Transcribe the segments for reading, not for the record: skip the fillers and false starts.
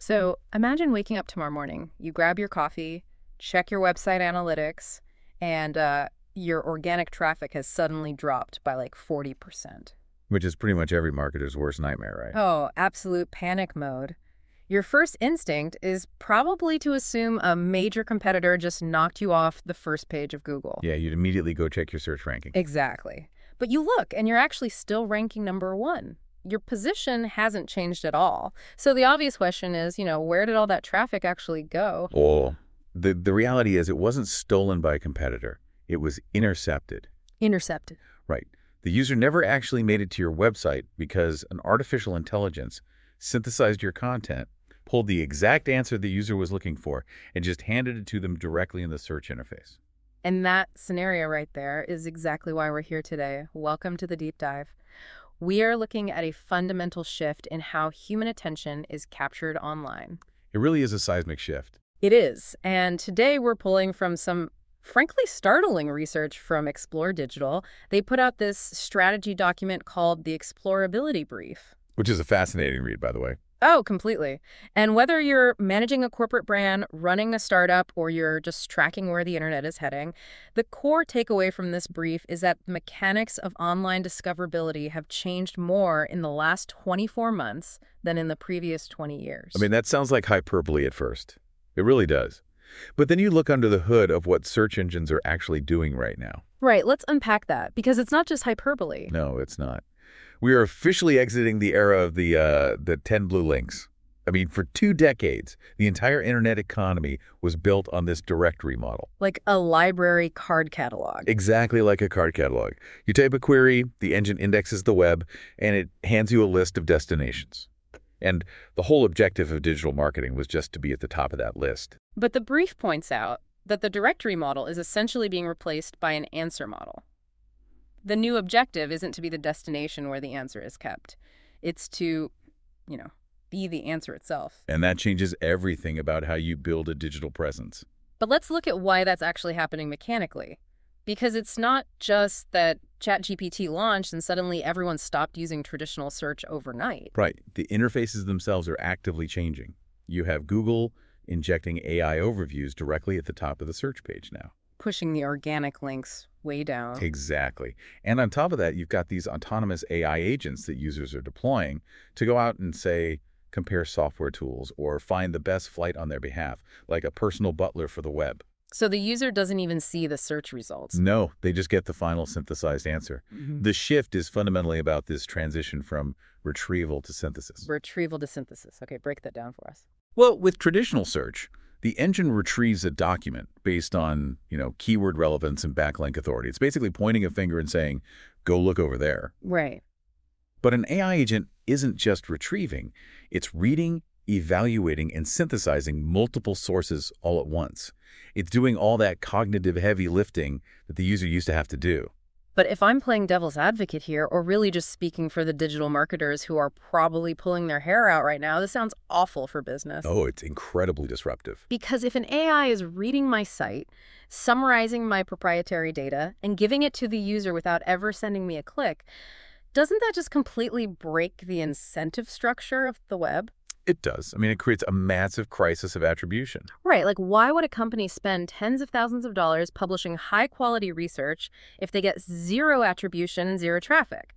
So imagine waking up tomorrow morning. You grab your coffee, check your website analytics, and your organic traffic has suddenly dropped by like 40%. Which is pretty much every marketer's worst nightmare, right? Oh, absolute panic mode. Your first instinct is probably to assume a major competitor just knocked you off the first page of Google. Yeah, you'd immediately go check your search ranking. Exactly. But you look, and you're actually still ranking #1. Your position hasn't changed at all. So the obvious question is, where did all that traffic actually go? Oh, the reality is it wasn't stolen by a competitor. It was intercepted. Intercepted. Right. The user never actually made it to your website because an artificial intelligence synthesized your content, pulled the exact answer the user was looking for, and just handed it to them directly in the search interface. And that scenario right there is exactly why we're here today. Welcome to the deep dive. We are looking at a fundamental shift in how human attention is captured online. It really is a seismic shift. It is. And today we're pulling from some frankly startling research from Explore Digital. They put out this strategy document called the Explorability Brief. Which is a fascinating read, by the way. Oh, completely. And whether you're managing a corporate brand, running a startup, or you're just tracking where the internet is heading, the core takeaway from this brief is that the mechanics of online discoverability have changed more in the last 24 months than in the previous 20 years. I mean, that sounds like hyperbole at first. It really does. But then you look under the hood of what search engines are actually doing right now. Right, let's unpack that, because it's not just hyperbole. No, it's not. We are officially exiting the era of the 10 blue links. I mean, for 2 decades, the entire internet economy was built on this directory model. Like a library card catalog. Exactly like a card catalog. You type a query, the engine indexes the web, and it hands you a list of destinations. And the whole objective of digital marketing was just to be at the top of that list. But the brief points out that the directory model is essentially being replaced by an answer model. The new objective isn't to be the destination where the answer is kept. It's to, be the answer itself. And that changes everything about how you build a digital presence. But let's look at why that's actually happening mechanically. Because it's not just that ChatGPT launched and suddenly everyone stopped using traditional search overnight. Right. The interfaces themselves are actively changing. You have Google injecting AI overviews directly at the top of the search page now. Pushing the organic links way down. Exactly. And on top of that, you've got these autonomous AI agents that users are deploying to go out and, say, compare software tools or find the best flight on their behalf, like a personal butler for the web. So the user doesn't even see the search results. No, they just get the final synthesized answer. Mm-hmm. The shift is fundamentally about this transition from retrieval to synthesis. Retrieval to synthesis. Okay, break that down for us. Well, with traditional search, the engine retrieves a document based on, keyword relevance and backlink authority. It's basically pointing a finger and saying, go look over there. Right. But an AI agent isn't just retrieving. It's reading, evaluating, and synthesizing multiple sources all at once. It's doing all that cognitive heavy lifting that the user used to have to do. But if I'm playing devil's advocate here, or really just speaking for the digital marketers who are probably pulling their hair out right now, this sounds awful for business. Oh, it's incredibly disruptive. Because if an AI is reading my site, summarizing my proprietary data, and giving it to the user without ever sending me a click, doesn't that just completely break the incentive structure of the web? It does. I mean, it creates a massive crisis of attribution. Right. Like, why would a company spend tens of thousands of dollars publishing high-quality research if they get zero attribution and zero traffic?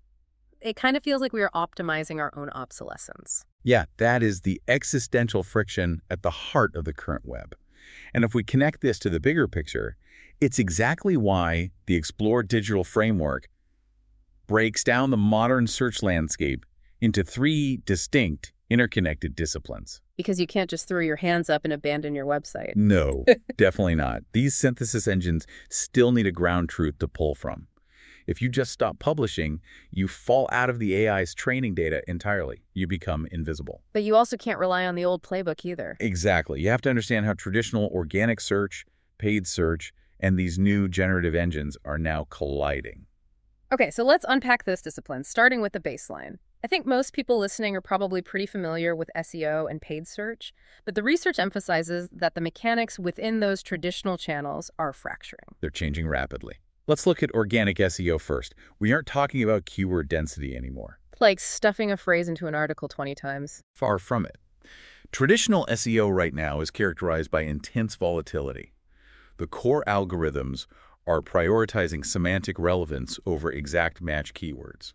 It kind of feels like we are optimizing our own obsolescence. Yeah, that is the existential friction at the heart of the current web. And if we connect this to the bigger picture, it's exactly why the Explore Digital framework breaks down the modern search landscape into 3 distinct interconnected disciplines. Because you can't just throw your hands up and abandon your website. No, definitely not. These synthesis engines still need a ground truth to pull from. If you just stop publishing, you fall out of the AI's training data entirely. You become invisible. But you also can't rely on the old playbook either. Exactly. You have to understand how traditional organic search, paid search, and these new generative engines are now colliding. Okay, so let's unpack those disciplines, starting with the baseline. I think most people listening are probably pretty familiar with SEO and paid search, but the research emphasizes that the mechanics within those traditional channels are fracturing. They're changing rapidly. Let's look at organic SEO first. We aren't talking about keyword density anymore. Like stuffing a phrase into an article 20 times. Far from it. Traditional SEO right now is characterized by intense volatility. The core algorithms are prioritizing semantic relevance over exact match keywords.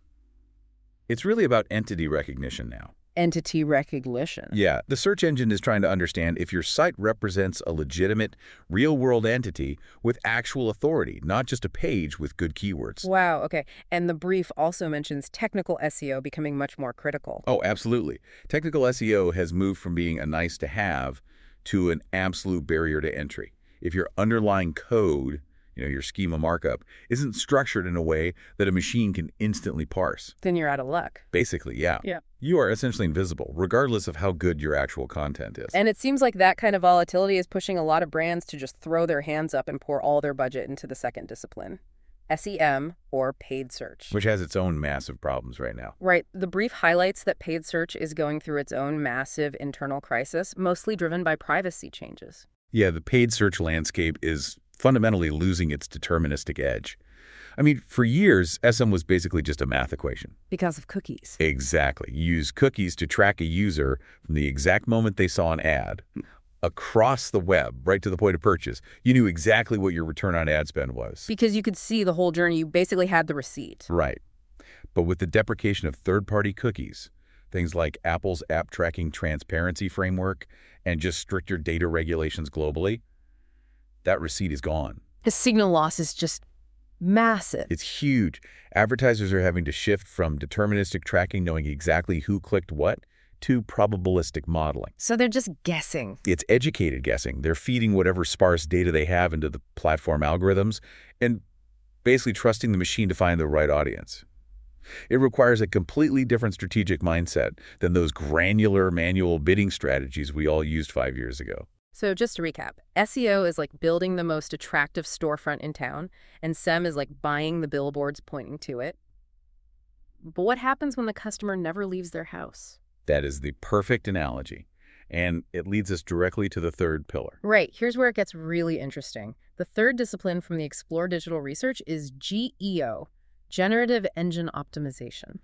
It's really about entity recognition now. Entity recognition. Yeah, the search engine is trying to understand if your site represents a legitimate, real-world entity with actual authority, not just a page with good keywords. Wow, okay. And the brief also mentions technical SEO becoming much more critical. Oh, absolutely. Technical SEO has moved from being a nice-to-have to an absolute barrier to entry. If your underlying code, your schema markup, isn't structured in a way that a machine can instantly parse. Then you're out of luck. Basically, yeah. Yeah. You are essentially invisible, regardless of how good your actual content is. And it seems like that kind of volatility is pushing a lot of brands to just throw their hands up and pour all their budget into the second discipline, SEM, or paid search. Which has its own massive problems right now. Right. The brief highlights that paid search is going through its own massive internal crisis, mostly driven by privacy changes. Yeah, the paid search landscape is fundamentally losing its deterministic edge. I mean, for years, SM was basically just a math equation. Because of cookies. Exactly. You use cookies to track a user from the exact moment they saw an ad across the web, right to the point of purchase. You knew exactly what your return on ad spend was. Because you could see the whole journey. You basically had the receipt. Right. But with the deprecation of third-party cookies, things like Apple's app tracking transparency framework and just stricter data regulations globally, that receipt is gone. The signal loss is just massive. It's huge. Advertisers are having to shift from deterministic tracking, knowing exactly who clicked what, to probabilistic modeling. So they're just guessing. It's educated guessing. They're feeding whatever sparse data they have into the platform algorithms and basically trusting the machine to find the right audience. It requires a completely different strategic mindset than those granular manual bidding strategies we all used 5 years ago. So just to recap, SEO is like building the most attractive storefront in town, and SEM is like buying the billboards pointing to it. But what happens when the customer never leaves their house? That is the perfect analogy, and it leads us directly to the third pillar. Right. Here's where it gets really interesting. The third discipline from the Explore Digital Research is GEO, Generative Engine Optimization.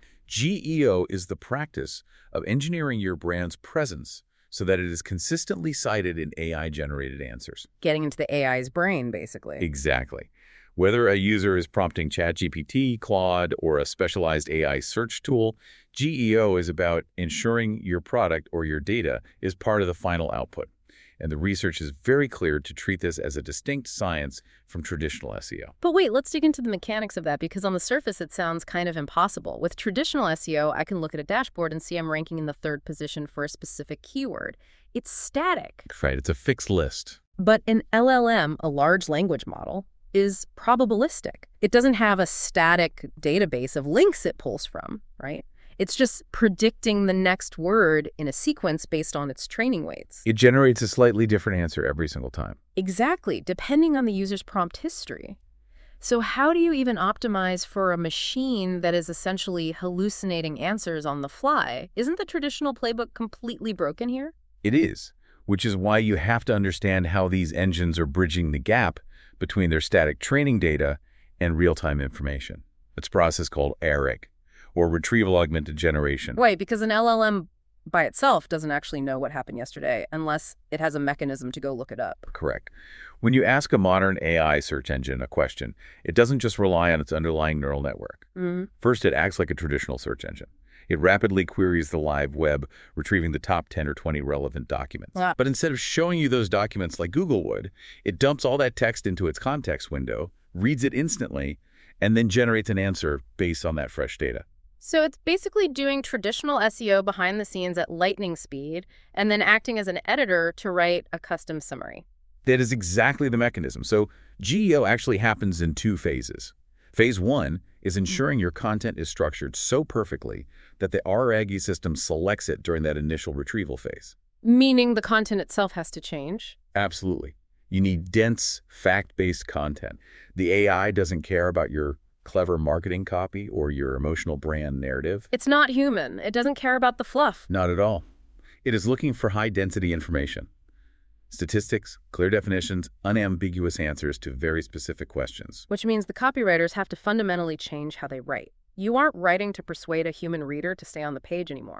GEO is the practice of engineering your brand's presence so that it is consistently cited in AI-generated answers. Getting into the AI's brain, basically. Exactly. Whether a user is prompting ChatGPT, Claude, or a specialized AI search tool, GEO is about ensuring your product or your data is part of the final output. And the research is very clear to treat this as a distinct science from traditional SEO. But wait, let's dig into the mechanics of that, because on the surface it sounds kind of impossible. With traditional SEO, I can look at a dashboard and see I'm ranking in the third position for a specific keyword. It's static. Right, it's a fixed list. But an LLM, a large language model, is probabilistic. It doesn't have a static database of links it pulls from, right? It's just predicting the next word in a sequence based on its training weights. It generates a slightly different answer every single time. Exactly, depending on the user's prompt history. So how do you even optimize for a machine that is essentially hallucinating answers on the fly? Isn't the traditional playbook completely broken here? It is, which is why you have to understand how these engines are bridging the gap between their static training data and real-time information. It's a process called ARIG, or Retrieval Augmented Generation. Right, because an LLM by itself doesn't actually know what happened yesterday unless it has a mechanism to go look it up. Correct. When you ask a modern AI search engine a question, it doesn't just rely on its underlying neural network. First, it acts like a traditional search engine. It rapidly queries the live web, retrieving the top 10 or 20 relevant documents. But instead of showing you those documents like Google would, it dumps all that text into its context window, reads it instantly, and then generates an answer based on that fresh data. So it's basically doing traditional SEO behind the scenes at lightning speed and then acting as an editor to write a custom summary. That is exactly the mechanism. So GEO actually happens in 2 phases. Phase 1 is ensuring your content is structured so perfectly that the RAG system selects it during that initial retrieval phase. Meaning the content itself has to change? Absolutely. You need dense, fact-based content. The AI doesn't care about your clever marketing copy or your emotional brand narrative. It's not human. It doesn't care about the fluff. Not at all. It is looking for high-density information. Statistics, clear definitions, unambiguous answers to very specific questions. Which means the copywriters have to fundamentally change how they write. You aren't writing to persuade a human reader to stay on the page anymore.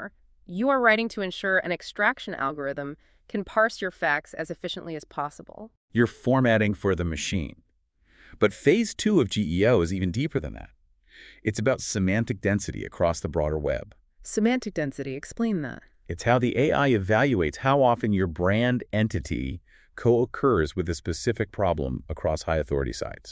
You are writing to ensure an extraction algorithm can parse your facts as efficiently as possible. You're formatting for the machine. But phase 2 of GEO is even deeper than that. It's about semantic density across the broader web. Semantic density, explain that. It's how the AI evaluates how often your brand entity co-occurs with a specific problem across high-authority sites.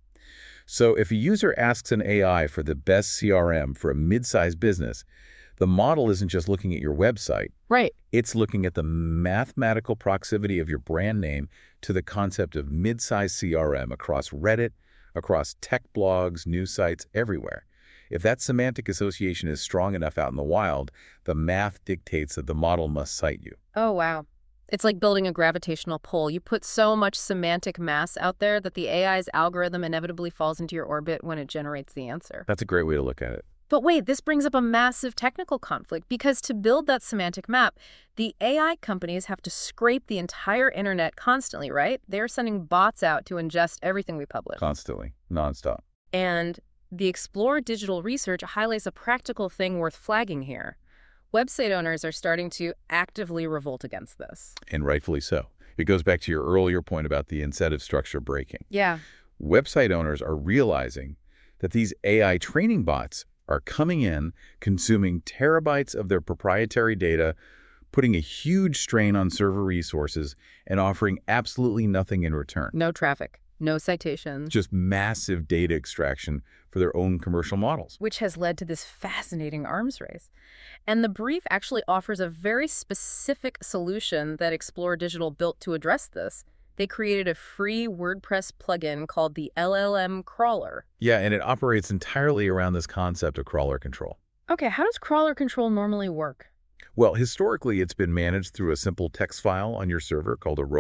So if a user asks an AI for the best CRM for a mid-sized business, the model isn't just looking at your website. Right. It's looking at the mathematical proximity of your brand name to the concept of mid-sized CRM across Reddit, across tech blogs, news sites, everywhere. If that semantic association is strong enough out in the wild, the math dictates that the model must cite you. Oh, wow. It's like building a gravitational pull. You put so much semantic mass out there that the AI's algorithm inevitably falls into your orbit when it generates the answer. That's a great way to look at it. But wait, this brings up a massive technical conflict because to build that semantic map, the AI companies have to scrape the entire internet constantly, right? They're sending bots out to ingest everything we publish. Constantly, nonstop. And the Explore Digital Research highlights a practical thing worth flagging here. Website owners are starting to actively revolt against this. And rightfully so. It goes back to your earlier point about the incentive structure breaking. Yeah. Website owners are realizing that these AI training bots are coming in, consuming terabytes of their proprietary data, putting a huge strain on server resources, and offering absolutely nothing in return. No traffic, no citations. Just massive data extraction for their own commercial models. Which has led to this fascinating arms race. And the brief actually offers a very specific solution that Explore Digital built to address this. They created a free WordPress plugin called the LLM Crawler. Yeah, and it operates entirely around this concept of crawler control. Okay, how does crawler control normally work? Well, historically, it's been managed through a simple text file on your server called a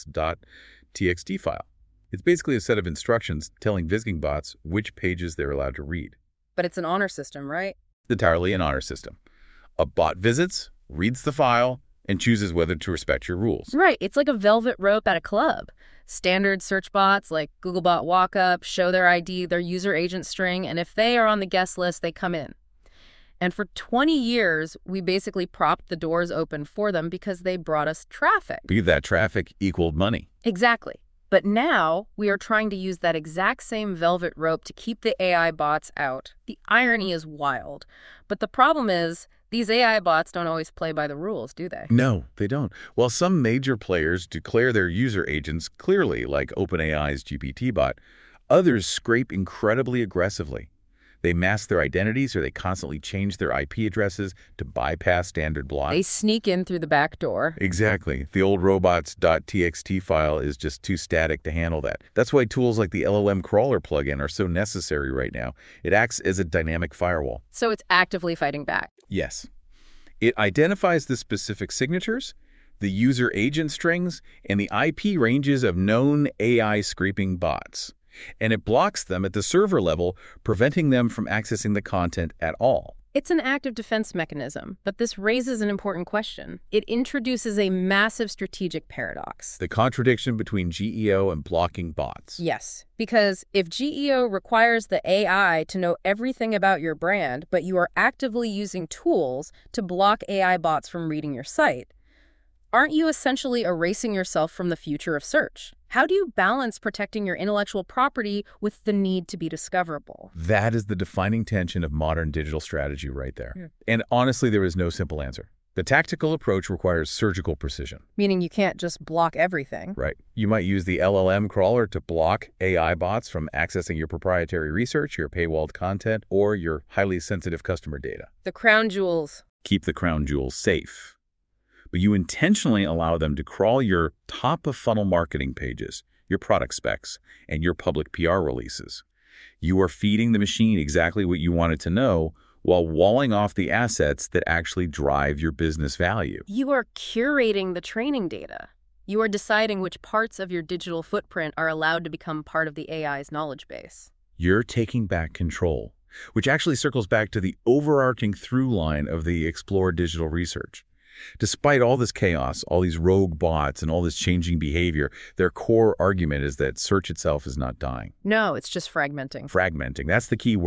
robots.txt file. It's basically a set of instructions telling visiting bots which pages they're allowed to read. But it's an honor system, right? Entirely an honor system. A bot visits, reads the file, and chooses whether to respect your rules. Right. It's like a velvet rope at a club. Standard search bots like Googlebot Walkup show their ID, their user agent string, and if they are on the guest list, they come in. And for 20 years, we basically propped the doors open for them because they brought us traffic. Be that traffic equaled money. Exactly. But now we are trying to use that exact same velvet rope to keep the AI bots out. The irony is wild. But the problem is, these AI bots don't always play by the rules, do they? No, they don't. While some major players declare their user agents clearly, like OpenAI's GPT bot, others scrape incredibly aggressively. They mask their identities or they constantly change their IP addresses to bypass standard blocks. They sneak in through the back door. Exactly. The old robots.txt file is just too static to handle that. That's why tools like the LLM Crawler plugin are so necessary right now. It acts as a dynamic firewall. So it's actively fighting back. Yes. It identifies the specific signatures, the user agent strings, and the IP ranges of known AI scraping bots. And it blocks them at the server level, preventing them from accessing the content at all. It's an active defense mechanism, but this raises an important question. It introduces a massive strategic paradox. The contradiction between GEO and blocking bots. Yes, because if GEO requires the AI to know everything about your brand, but you are actively using tools to block AI bots from reading your site, aren't you essentially erasing yourself from the future of search? How do you balance protecting your intellectual property with the need to be discoverable? That is the defining tension of modern digital strategy right there. Yeah. And honestly, there is no simple answer. The tactical approach requires surgical precision. Meaning you can't just block everything. Right. You might use the LLM crawler to block AI bots from accessing your proprietary research, your paywalled content, or your highly sensitive customer data. The crown jewels. Keep the crown jewels safe. But you intentionally allow them to crawl your top-of-funnel marketing pages, your product specs, and your public PR releases. You are feeding the machine exactly what you want it to know while walling off the assets that actually drive your business value. You are curating the training data. You are deciding which parts of your digital footprint are allowed to become part of the AI's knowledge base. You're taking back control, which actually circles back to the overarching through line of the Explore Digital Research. Despite all this chaos, all these rogue bots, and all this changing behavior, their core argument is that search itself is not dying. No, it's just fragmenting. Fragmenting, that's the key word.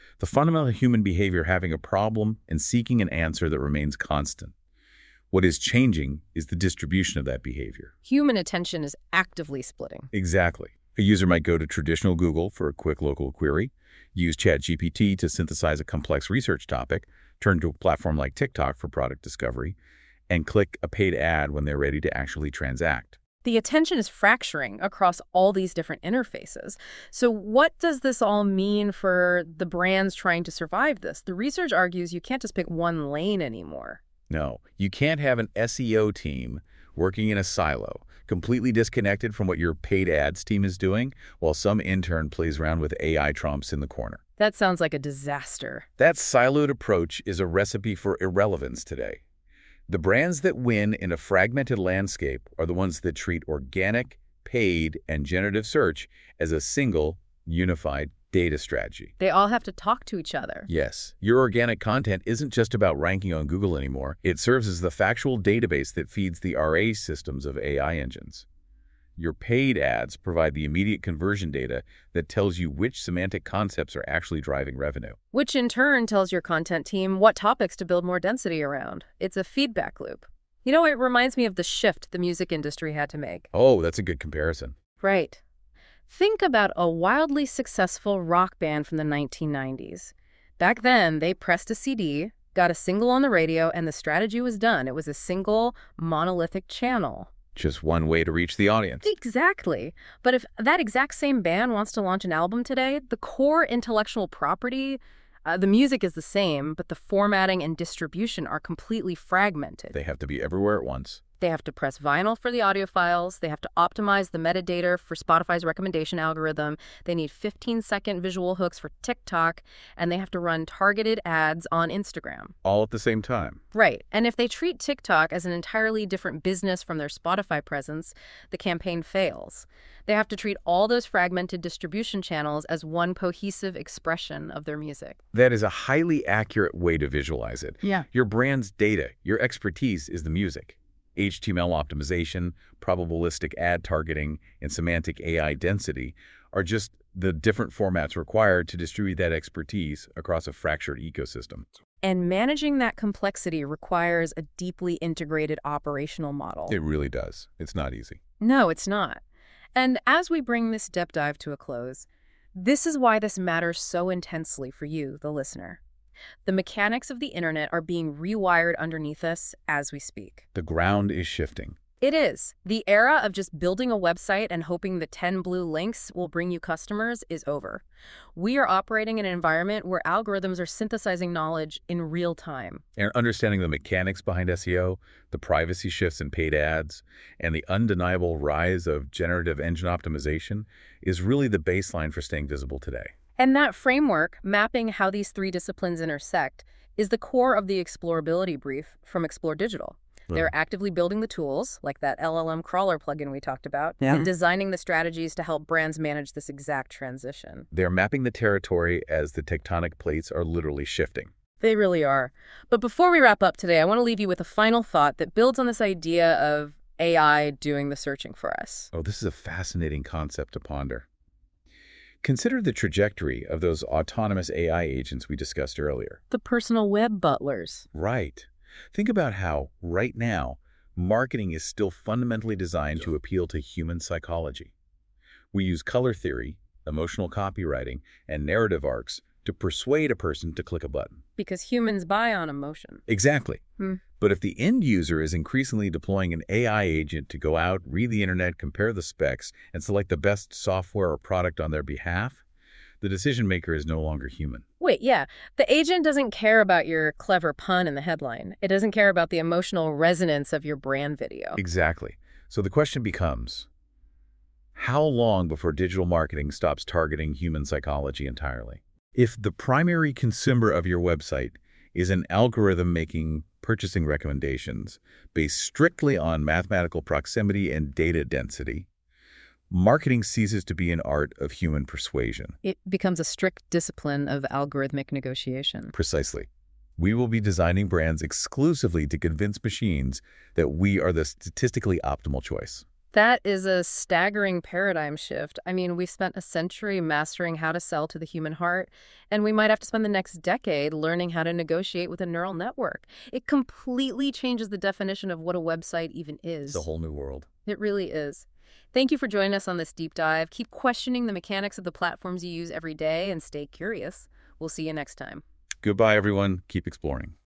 The fundamental human behavior having a problem and seeking an answer that remains constant. What is changing is the distribution of that behavior. Human attention is actively splitting. Exactly. A user might go to traditional Google for a quick local query, use ChatGPT to synthesize a complex research topic, turn to a platform like TikTok for product discovery, and click a paid ad when they're ready to actually transact. The attention is fracturing across all these different interfaces. So what does this all mean for the brands trying to survive this? The research argues you can't just pick one lane anymore. No, you can't have an SEO team working in a silo, completely disconnected from what your paid ads team is doing, while some intern plays around with AI trumps in the corner. That sounds like a disaster. That siloed approach is a recipe for irrelevance today. The brands that win in a fragmented landscape are the ones that treat organic, paid, and generative search as a single, unified data strategy. They all have to talk to each other. Yes, your organic content isn't just about ranking on Google anymore. It serves as the factual database that feeds the RA systems of AI engines. Your paid ads provide the immediate conversion data that tells you which semantic concepts are actually driving revenue. Which in turn tells your content team what topics to build more density around. It's a feedback loop. You know, it reminds me of the shift the music industry had to make. Oh, that's a good comparison. Right. Think about a wildly successful rock band from the 1990s. Back then, they pressed a CD, got a single on the radio, and the strategy was done. It was a single, monolithic channel. Just one way to reach the audience. Exactly. But if that exact same band wants to launch an album today, the core intellectual property, the music is the same, but the formatting and distribution are completely fragmented. They have to be everywhere at once. They have to press vinyl for the audio files. They have to optimize the metadata for Spotify's recommendation algorithm. They need 15-second visual hooks for TikTok, and they have to run targeted ads on Instagram. All at the same time. Right. And if they treat TikTok as an entirely different business from their Spotify presence, the campaign fails. They have to treat all those fragmented distribution channels as one cohesive expression of their music. That is a highly accurate way to visualize it. Yeah. Your brand's data, your expertise is the music. HTML optimization, probabilistic ad targeting, and semantic AI density are just the different formats required to distribute that expertise across a fractured ecosystem. And managing that complexity requires a deeply integrated operational model. It really does. It's not easy. No, it's not. And as we bring this deep dive to a close, this is why this matters so intensely for you, the listener. The mechanics of the internet are being rewired underneath us as we speak. The ground is shifting. It is. The era of just building a website and hoping the 10 blue links will bring you customers is over. We are operating in an environment where algorithms are synthesizing knowledge in real time. And understanding the mechanics behind SEO, the privacy shifts in paid ads, and the undeniable rise of generative engine optimization is really the baseline for staying visible today. And that framework, mapping how these three disciplines intersect, is the core of the explorability brief from Explore Digital. They're actively building the tools, like that LLM crawler plugin we talked about, and designing the strategies to help brands manage this exact transition. They're mapping the territory as the tectonic plates are literally shifting. They really are. But before we wrap up today, I want to leave you with a final thought that builds on this idea of AI doing the searching for us. Oh, this is a fascinating concept to ponder. Consider the trajectory of those autonomous AI agents we discussed earlier. The personal web butlers. Right. Think about how, right now, marketing is still fundamentally designed to appeal to human psychology. We use color theory, emotional copywriting, and narrative arcs to persuade a person to click a button. Because humans buy on emotion. Exactly. But if the end user is increasingly deploying an AI agent to go out, read the internet, compare the specs, and select the best software or product on their behalf, the decision maker is no longer human. Wait, yeah. The agent doesn't care about your clever pun in the headline. It doesn't care about the emotional resonance of your brand video. Exactly. So the question becomes, how long before digital marketing stops targeting human psychology entirely? If the primary consumer of your website is an algorithm making purchasing recommendations based strictly on mathematical proximity and data density, marketing ceases to be an art of human persuasion. It becomes a strict discipline of algorithmic negotiation. Precisely. We will be designing brands exclusively to convince machines that we are the statistically optimal choice. That is a staggering paradigm shift. I mean, we've spent a century mastering how to sell to the human heart, and we might have to spend the next decade learning how to negotiate with a neural network. It completely changes the definition of what a website even It's a is. whole new world. It really is. Thank you for joining us on this deep dive. Keep questioning the mechanics of the platforms you use every day and stay curious. We'll see you next time. Goodbye, everyone. Keep exploring.